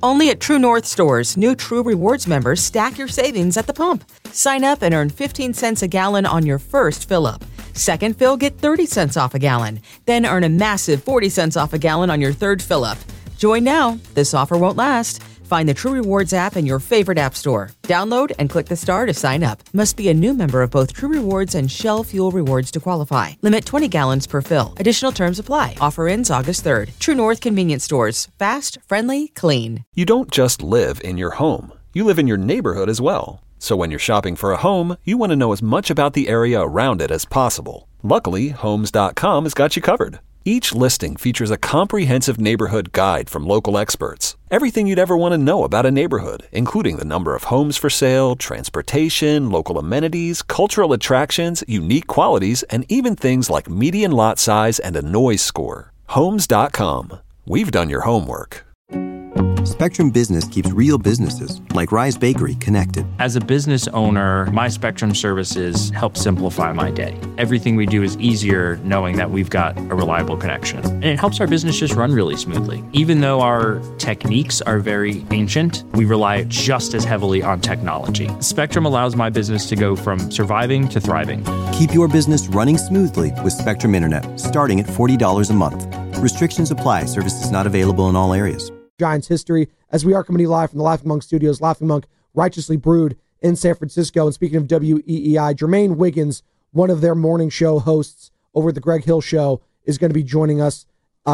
Only at True North stores, new True Rewards members stack your savings at the pump. Sign up and earn 15 cents a gallon on your first fill-up. Second fill, get 30 cents off a gallon. Then earn a massive 40 cents off a gallon on your third fill-up. Join now. This offer won't last. Find the True Rewards app in your favorite app store. Download and click the star to sign up. Must be a new member of both True Rewards and Shell Fuel Rewards to qualify. Limit 20 gallons per fill. Additional terms apply. Offer ends August 3rd. True North Convenience Stores. Fast, friendly, clean. You don't just live in your home. You live in your neighborhood as well. So when you're shopping for a home, you want to know as much about the area around it as possible. Luckily, Homes.com has got you covered. Each listing features a comprehensive neighborhood guide from local experts. Everything you'd ever want to know about a neighborhood, including the number of homes for sale, transportation, local amenities, cultural attractions, unique qualities, and even things like median lot size and a noise score. Homes.com. We've done your homework. Spectrum Business keeps real businesses, like Rise Bakery, connected. As a business owner, my Spectrum services help simplify my day. Everything we do is easier knowing that we've got a reliable connection. And it helps our business just run really smoothly. Even though our techniques are very ancient, we rely just as heavily on technology. Spectrum allows my business to go from surviving to thriving. Keep your business running smoothly with Spectrum Internet, starting at $40 a month. Restrictions apply. Services not available in all areas. Giants history, as we are coming to you live from the Laughing Monk Studios. Laughing Monk, righteously brewed in San Francisco. And speaking of WEEI, Jermaine Wiggins, one of their morning show hosts over at the Greg Hill Show, is going to be joining us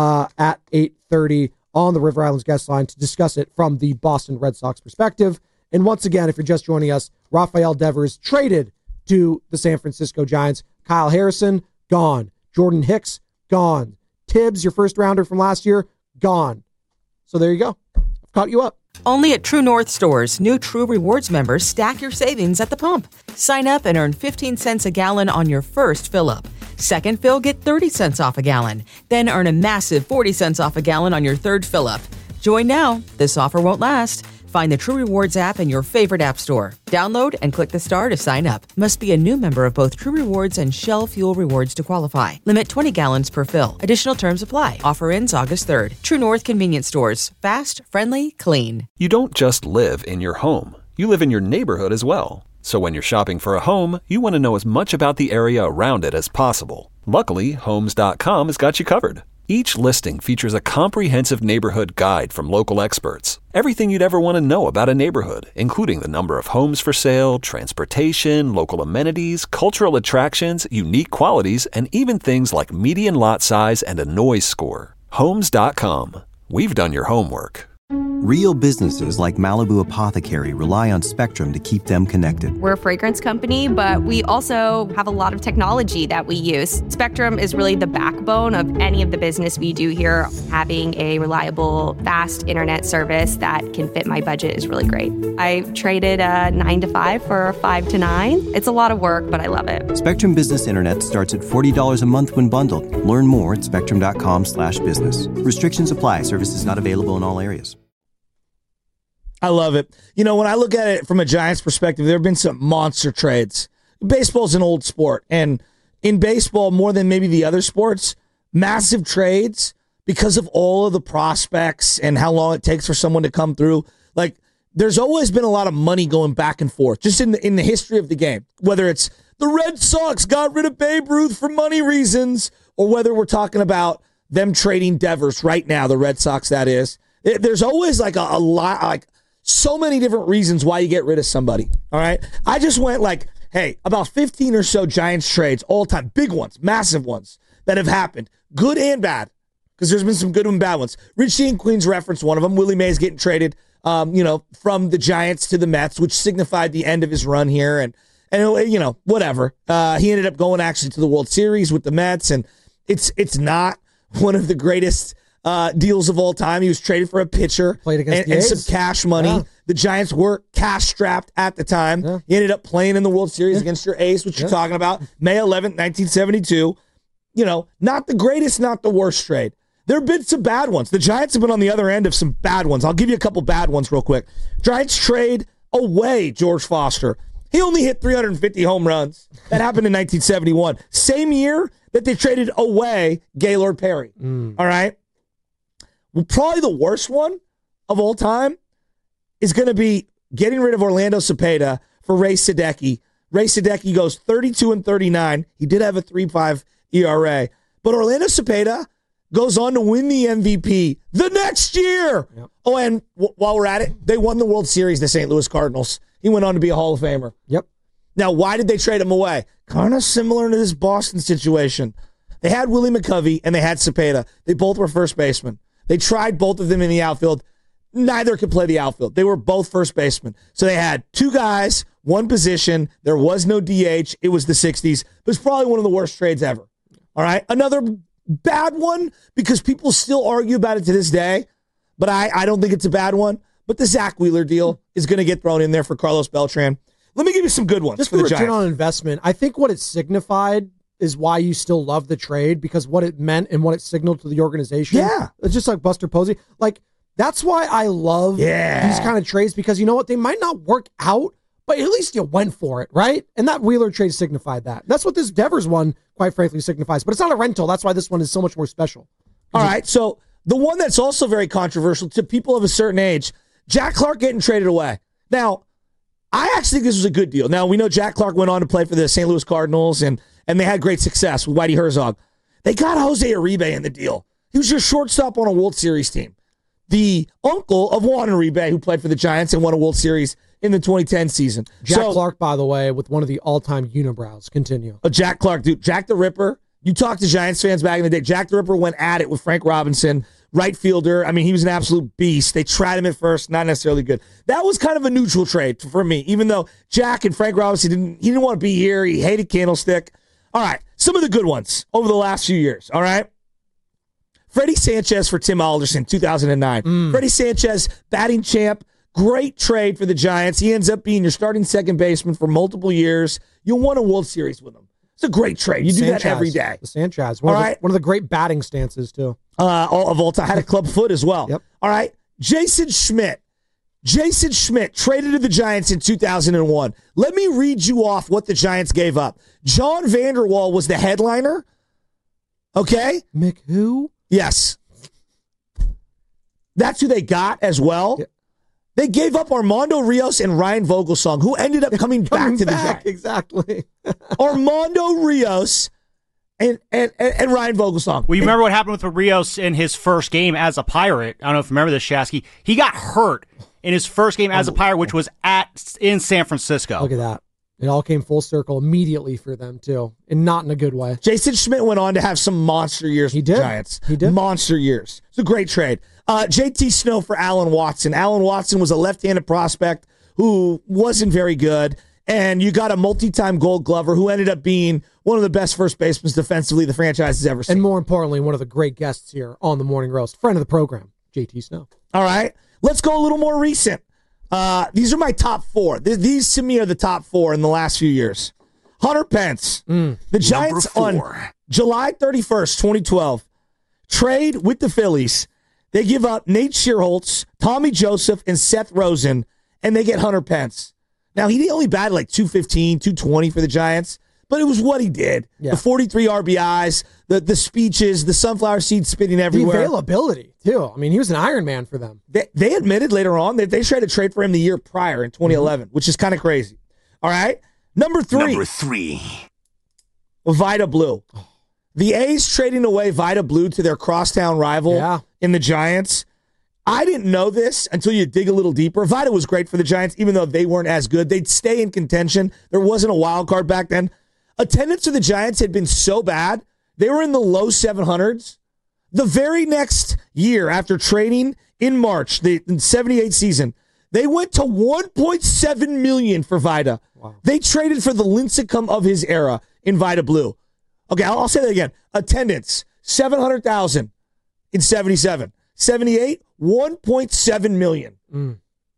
at 8:30 on the River Islands guest line to discuss it from the Boston Red Sox perspective. And once again, if you're just joining us, Rafael Devers traded to the San Francisco Giants. Kyle Harrison, gone. Jordan Hicks, gone. Tibbs, your first rounder from last year, gone. So there you go. I've caught you up. Only at True North stores, new True Rewards members stack your savings at the pump. Sign up and earn 15 cents a gallon on your first fill-up. Second fill, get 30 cents off a gallon. Then earn a massive 40 cents off a gallon on your third fill-up. Join now. This offer won't last. Find the True Rewards app in your favorite app store. Download and click the star to sign up. Must be a new member of both True Rewards and Shell Fuel Rewards to qualify. Limit 20 gallons per fill. Additional terms apply. Offer ends August 3rd. True North Convenience Stores. Fast, friendly, clean. You don't just live in your home. You live in your neighborhood as well. So when you're shopping for a home, you want to know as much about the area around it as possible. Luckily, Homes.com has got you covered. Each listing features a comprehensive neighborhood guide from local experts. Everything you'd ever want to know about a neighborhood, including the number of homes for sale, transportation, local amenities, cultural attractions, unique qualities, and even things like median lot size and a noise score. Homes.com. We've done your homework. Real businesses like Malibu Apothecary rely on Spectrum to keep them connected. We're a fragrance company, but we also have a lot of technology that we use. Spectrum is really the backbone of any of the business we do here. Having a reliable, fast internet service that can fit my budget is really great. I traded a 9 to 5 for a 5 to 9. It's a lot of work, but I love it. Spectrum Business Internet starts at $40 a month when bundled. Learn more at spectrum.com/business. Restrictions apply. Services not available in all areas. I love it. You know, when I look at it from a Giants perspective, there have been some monster trades. Baseball's an old sport, and in baseball, more than maybe the other sports, massive trades because of all of the prospects and how long it takes for someone to come through. Like, there's always been a lot of money going back and forth, just in the history of the game. Whether it's the Red Sox got rid of Babe Ruth for money reasons, or whether we're talking about them trading Devers right now, the Red Sox, that is. There's always like a lot, like, so many different reasons why you get rid of somebody. All right. I just went like, hey, about 15 or so Giants trades all time, big ones, massive ones that have happened, good and bad, because there's been some good and bad ones. Richie and Queens referenced one of them. Willie Mays getting traded, from the Giants to the Mets, which signified the end of his run here. And whatever. He ended up going actually to the World Series with the Mets, and it's not one of the greatest deals of all time. He was traded for a pitcher and some cash money. Yeah. The Giants were cash strapped at the time. Yeah. He ended up playing in the World Series against your ace, which you're talking about, May 11th, 1972. Not the greatest, not the worst trade. There have been some bad ones. The Giants have been on the other end of some bad ones. I'll give you a couple bad ones real quick. Giants trade away George Foster. He only hit 350 home runs. That happened in 1971. Same year that they traded away Gaylord Perry. All right? Well, probably the worst one of all time is going to be getting rid of Orlando Cepeda for Ray Sadecki. Ray Sadecki goes 32-39. He did have a 3.5 ERA. But Orlando Cepeda goes on to win the MVP the next year. Yep. Oh, and while we're at it, they won the World Series, the St. Louis Cardinals. He went on to be a Hall of Famer. Yep. Now, why did they trade him away? Kind of similar to this Boston situation. They had Willie McCovey and they had Cepeda. They both were first basemen. They tried both of them in the outfield. Neither could play the outfield. They were both first basemen. So they had two guys, one position. There was no DH. It was the 60s. It was probably one of the worst trades ever. All right? Another bad one, because people still argue about it to this day, but I don't think it's a bad one. But the Zach Wheeler deal is going to get thrown in there for Carlos Beltran. Let me give you some good ones. Just for the return Giants. on investment. I think what it signified is why you still love the trade, because what it meant and what it signaled to the organization. Yeah. It's just like Buster Posey. Like, that's why I love these kind of trades, because you know what? They might not work out, but at least you went for it, right? And that Wheeler trade signified that. That's what this Devers one, quite frankly, signifies. But it's not a rental. That's why this one is so much more special. All right, so the one that's also very controversial to people of a certain age, Jack Clark getting traded away. Now, I actually think this was a good deal. Now, we know Jack Clark went on to play for the St. Louis Cardinals, and they had great success with Whitey Herzog. They got Jose Uribe in the deal. He was your shortstop on a World Series team. The uncle of Juan Uribe, who played for the Giants and won a World Series in the 2010 season. Jack Clark, by the way, with one of the all-time unibrows. Continue. Jack Clark, dude. Jack the Ripper. You talk to Giants fans back in the day. Jack the Ripper went at it with Frank Robinson, right fielder. I mean, he was an absolute beast. They tried him at first, not necessarily good. That was kind of a neutral trade for me, even though Jack and Frank Robinson didn't want to be here. He hated Candlestick. All right, some of the good ones over the last few years, all right? Freddie Sanchez for Tim Alderson, 2009. Freddie Sanchez, batting champ. Great trade for the Giants. He ends up being your starting second baseman for multiple years. You won a World Series with him. It's a great trade. You do that every day. The Sanchez. One of the great batting stances, too. Of all time. Had a club foot as well. Yep. All right. Jason Schmidt. Jason Schmidt traded to the Giants in 2001. Let me read you off what the Giants gave up. John Vanderwall was the headliner. Okay? Mick who? Yes. That's who they got as well. Yep. They gave up Armando Rios and Ryan Vogelsong, who ended up coming back to the Giants. Exactly. Armando Rios and Ryan Vogelsong. Well, you remember what happened with Rios in his first game as a Pirate? I don't know if you remember this, Shasky. He got hurt in his first game as a Pirate, which was in San Francisco. Look at that. It all came full circle immediately for them, too, and not in a good way. Jason Schmidt went on to have some monster years with the Giants. He did. Monster years. It's a great trade. JT Snow for Alan Watson. Alan Watson was a left-handed prospect who wasn't very good, and you got a multi-time Gold Glover who ended up being one of the best first basemen defensively the franchise has ever seen. And more importantly, one of the great guests here on the Morning Roast, friend of the program, JT Snow. All right. Let's go a little more recent. These are my top four. These, to me, are the top four in the last few years. Hunter Pence. The Giants on July 31st, 2012, trade with the Phillies. They give up Nate Shearholtz, Tommy Joseph, and Seth Rosen, and they get Hunter Pence. Now, he only batted like 215, 220 for the Giants, but it was what he did. Yeah. The 43 RBIs, the speeches, the sunflower seeds spitting everywhere. The availability, too. I mean, he was an Iron Man for them. They admitted later on that they tried to trade for him the year prior in 2011, which is kind of crazy. All right? Number three. Vida Blue. The A's trading away Vida Blue to their crosstown rival in the Giants. I didn't know this until you dig a little deeper. Vida was great for the Giants, even though they weren't as good. They'd stay in contention. There wasn't a wild card back then. Attendance of the Giants had been so bad, they were in the low 700s. The very next year after trading in March, the 78 season, they went to $1.7 million for Vida. Wow. They traded for the Lincecum of his era in Vida Blue. Okay, I'll say that again. Attendance, 700,000 in 77. 78, $1.7 million.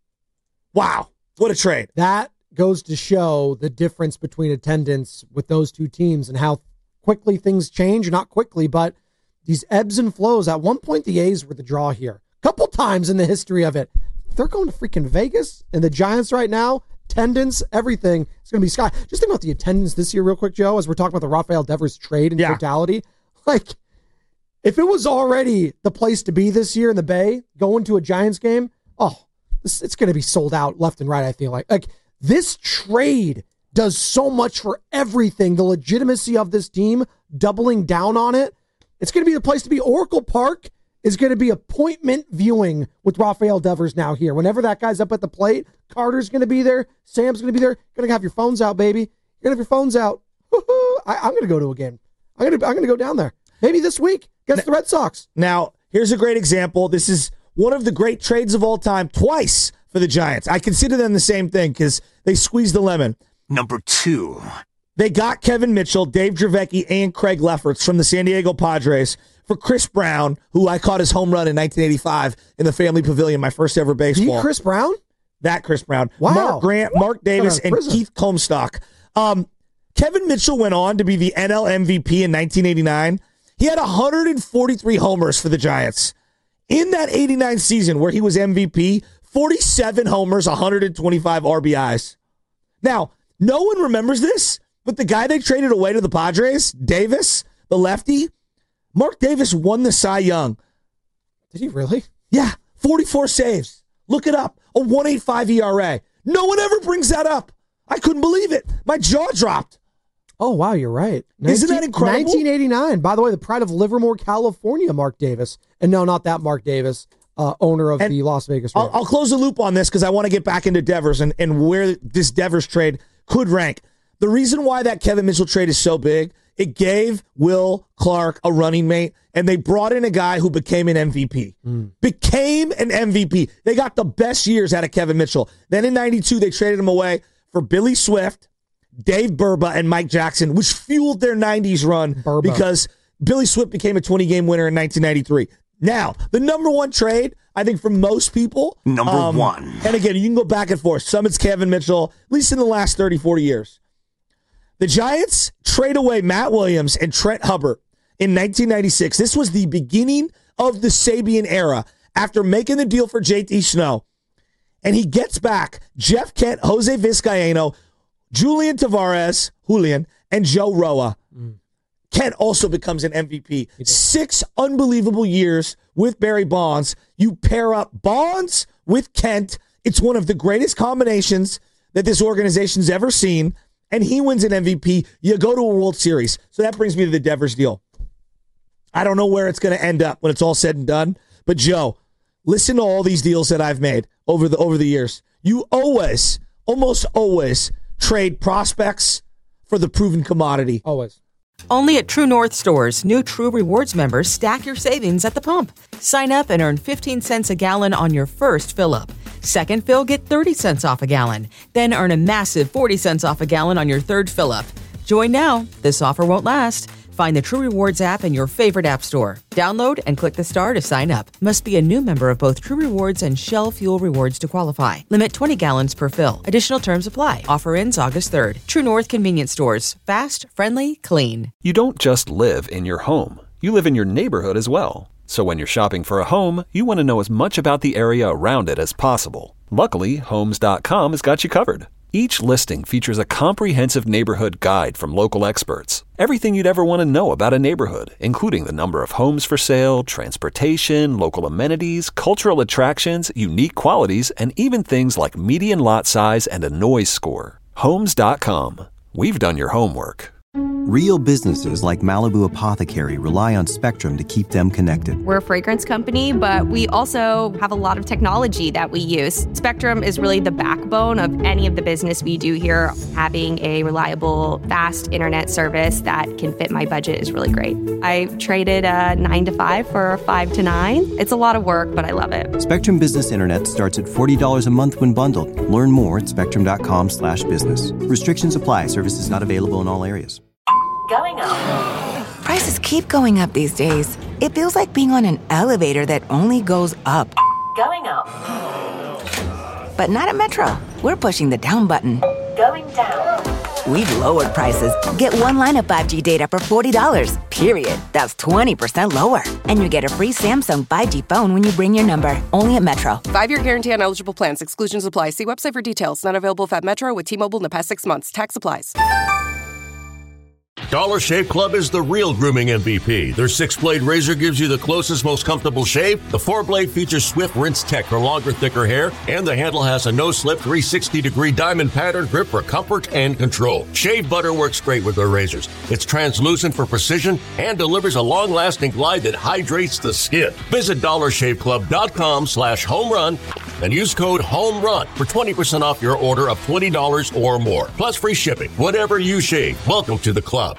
Wow, what a trade. That goes to show the difference between attendance with those two teams and how quickly things change. Not quickly, but these ebbs and flows. At one point, the A's were the draw here. A couple times in the history of it. They're going to freaking Vegas, and the Giants right now, attendance, everything, it's going to be sky. Just think about the attendance this year real quick, Joe, as we're talking about the Rafael Devers trade in totality. Like, if it was already the place to be this year in the Bay, going to a Giants game, it's going to be sold out left and right, I feel like. Like, this trade does so much for everything. The legitimacy of this team, doubling down on it. It's going to be the place to be. Oracle Park is going to be appointment viewing with Rafael Devers now here. Whenever that guy's up at the plate, Carter's going to be there. Sam's going to be there. You're going to have your phones out, baby. You're going to have your phones out. I'm going to go to a game. I'm going to go down there. Maybe this week against the Red Sox. Now, here's a great example. This is one of the great trades of all time, twice for the Giants. I consider them the same thing because they squeezed the lemon. Number 2. They got Kevin Mitchell, Dave Dravecky, and Craig Lefferts from the San Diego Padres for Chris Brown, who I caught his home run in 1985 in the Family Pavilion, my first ever baseball. Chris Brown? That Chris Brown. Wow. Mark Grant, Mark Davis, and Keith Comstock. Kevin Mitchell went on to be the NL MVP in 1989. He had 143 homers for the Giants. In that 89 season where he was MVP, 47 homers, 125 RBIs. Now, no one remembers this, but the guy they traded away to the Padres, Davis, the lefty, Mark Davis won the Cy Young. Did he really? Yeah, 44 saves. Look it up. A 1.85 ERA. No one ever brings that up. I couldn't believe it. My jaw dropped. Oh, wow, you're right. Isn't that incredible? 1989. By the way, the pride of Livermore, California, Mark Davis. And no, not that Mark Davis, owner of the Las Vegas Raiders. I'll close the loop on this because I want to get back into Devers and where this Devers trade could rank. The reason why that Kevin Mitchell trade is so big, it gave Will Clark a running mate, and they brought in a guy who became an MVP. Became an MVP. They got the best years out of Kevin Mitchell. Then in 92, they traded him away for Billy Swift, Dave Burba, and Mike Jackson, which fueled their 90s run because Billy Swift became a 20-game winner in 1993. Now, the number one trade, I think for most people. Number 1. And again, you can go back and forth. Some it's Kevin Mitchell, at least in the last 30, 40 years. The Giants trade away Matt Williams and Trent Hubbard in 1996. This was the beginning of the Sabian era after making the deal for JT Snow. And he gets back Jeff Kent, Jose Vizcaino, Julian Tavares, and Joe Roa. Kent also becomes an MVP. 6 unbelievable years with Barry Bonds. You pair up Bonds with Kent. It's one of the greatest combinations that this organization's ever seen. And he wins an MVP. You go to a World Series. So that brings me to the Devers deal. I don't know where it's going to end up when it's all said and done. But Joe, listen to all these deals that I've made over the years. You always, almost always, trade prospects for the proven commodity. Always. Only at True North stores, new True Rewards members stack your savings at the pump. Sign up and earn 15 cents a gallon on your first fill-up. Second fill, get 30 cents off a gallon. Then earn a massive 40 cents off a gallon on your third fill-up. Join now. This offer won't last. Find the True Rewards app in your favorite app store. Download and click the star to sign up. Must be a new member of both True Rewards and Shell Fuel Rewards to qualify. Limit 20 gallons per fill. Additional terms apply. Offer ends August 3rd. True North Convenience Stores. Fast, friendly, clean. You don't just live in your home. You live in your neighborhood as well. So when you're shopping for a home, you want to know as much about the area around it as possible. Luckily, Homes.com has got you covered. Each listing features a comprehensive neighborhood guide from local experts. Everything you'd ever want to know about a neighborhood, including the number of homes for sale, transportation, local amenities, cultural attractions, unique qualities, and even things like median lot size and a noise score. Homes.com. We've done your homework. Real businesses like Malibu Apothecary rely on Spectrum to keep them connected. We're a fragrance company, but we also have a lot of technology that we use. Spectrum is really the backbone of any of the business we do here. Having a reliable, fast internet service that can fit my budget is really great. I traded a 9 to 5 for a 5 to 9. It's a lot of work, but I love it. Spectrum Business Internet starts at $40 a month when bundled. Learn more at spectrum.com/business. Restrictions apply. Services not available in all areas. Going up. Prices keep going up these days. It feels like being on an elevator that only goes up. Going up. But not at Metro. We're pushing the down button. Going down. We've lowered prices. Get one line of 5G data for $40, period. That's 20% lower. And you get a free Samsung 5G phone when you bring your number. Only at Metro. 5-year guarantee on eligible plans. Exclusions apply. See website for details. Not available at Metro with T-Mobile in the past 6 months. Tax applies. Dollar Shave Club is the real grooming MVP. Their 6-blade razor gives you the closest, most comfortable shave. The 4-blade features Swift Rinse Tech for longer, thicker hair, and the handle has a no-slip 360-degree diamond pattern grip for comfort and control. Shave butter works great with their razors. It's translucent for precision and delivers a long-lasting glide that hydrates the skin. Visit DollarShaveClub.com/homerun and use code HOMERUN for 20% off your order of $20 or more. Plus free shipping. Whatever you shave, welcome to the club.